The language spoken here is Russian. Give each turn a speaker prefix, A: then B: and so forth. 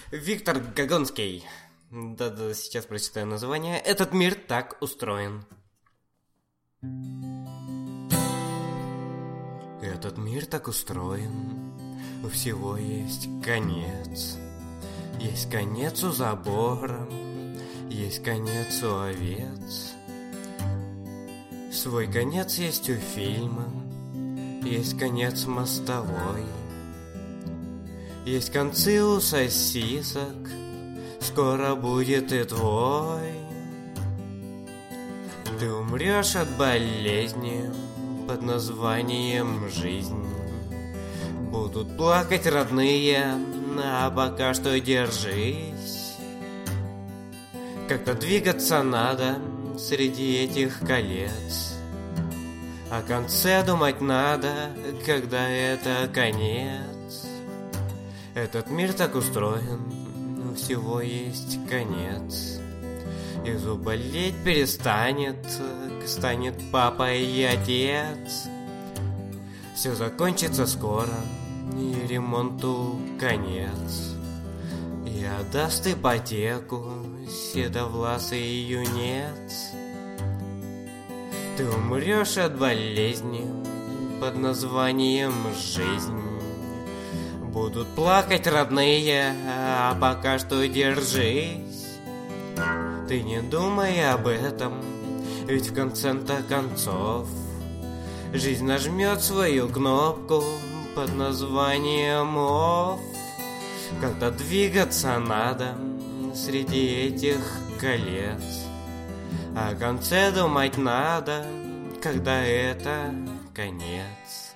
A: Виктор Гогонский. Да-да, сейчас прочитаю название. Этот мир так устроен. Этот мир так устроен. У всего есть конец. Есть конец у забора, есть конец у овец. Свой конец есть у фильма, есть конец мостовой. Есть концы у сосисок, скоро будет и твой. Ты умрешь от болезни под названием жизнь. Будут плакать родные, а пока что держись. Как-то двигаться надо среди этих колец. О конце думать надо, когда это конец. Этот мир так устроен, у всего есть конец. И зуб болеть перестанет, станет папа и отец. Все закончится скоро, и ремонту конец. И отдаст ипотеку седовласый юнец. Ты умрешь от болезни под названием жизнь. Будут плакать родные, а пока что держись. Ты не думай об этом, ведь в конце-то концов жизнь нажмет свою кнопку под названием off. Когда двигаться надо среди этих колец. О конце думать надо, когда это конец.